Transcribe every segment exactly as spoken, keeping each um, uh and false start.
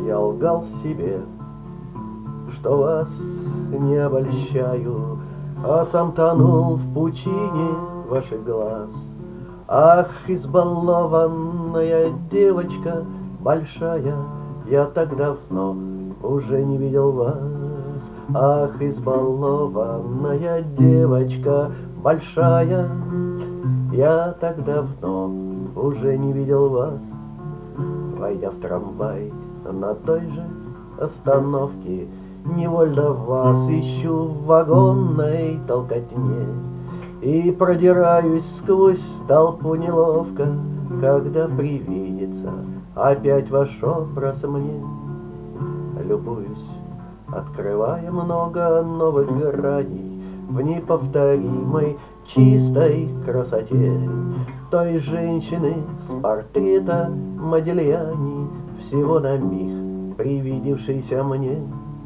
я лгал себе, что вас не обольщаю, а сам тонул в пучине ваших глаз. Ах, избалованная девочка большая, я так давно уже не видел вас. Ах, избалованная девочка большая, я так давно уже не видел вас. Войдя в трамвай на той же остановке, невольно вас ищу в вагонной толкотне и продираюсь сквозь толпу неловко, когда привидится опять ваш образ мне. Любуюсь, открывая много новых граней в неповторимой чистой красоте той женщины с портрета Модильяни, всего на миг привидевшейся мне.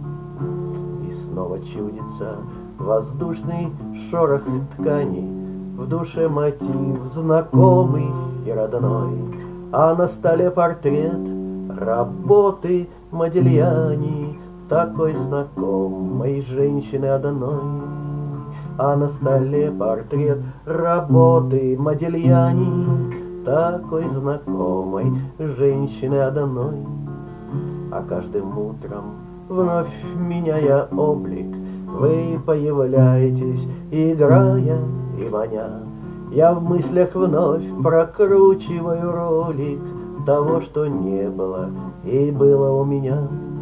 И снова чудится воздушный шорох ткани, в душе мотив знакомый и родной, а на столе портрет работы Модильяни, такой знакомой женщины одной. А на столе портрет работы Модильяни, такой знакомой женщины одной. А каждым утром, вновь меняя облик, вы появляетесь, играя и маня. Я в мыслях вновь прокручиваю ролик того, что не было и было у меня.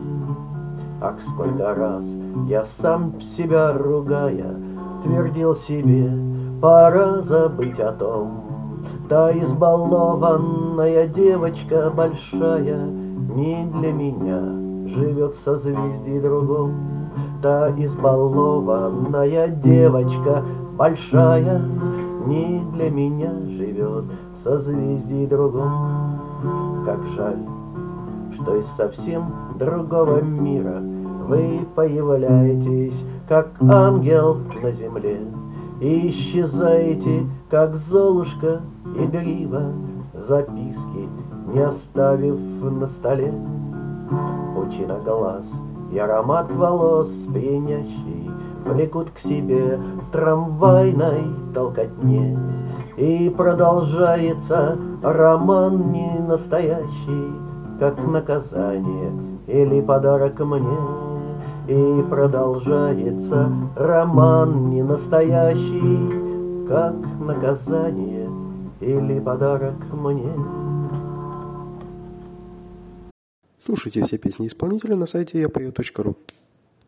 Ах, сколько раз я сам себя ругая твердил себе, пора забыть о том. Та избалованная девочка большая не для меня живет в созвездии другом. Та избалованная девочка большая не для меня живет в созвездии другом. Как жаль, что из совсем другого мира вы появляетесь, как ангел на земле, и исчезаете, как Золушка игриво, записки не оставив на столе. Пучина глаз и аромат волос пьянящий влекут к себе в трамвайной толкотне, и продолжается роман не настоящий, как наказание или подарок мне. И продолжается роман не настоящий, как наказание или подарок мне. Слушайте все песни исполнителя на сайте я пою точка ру.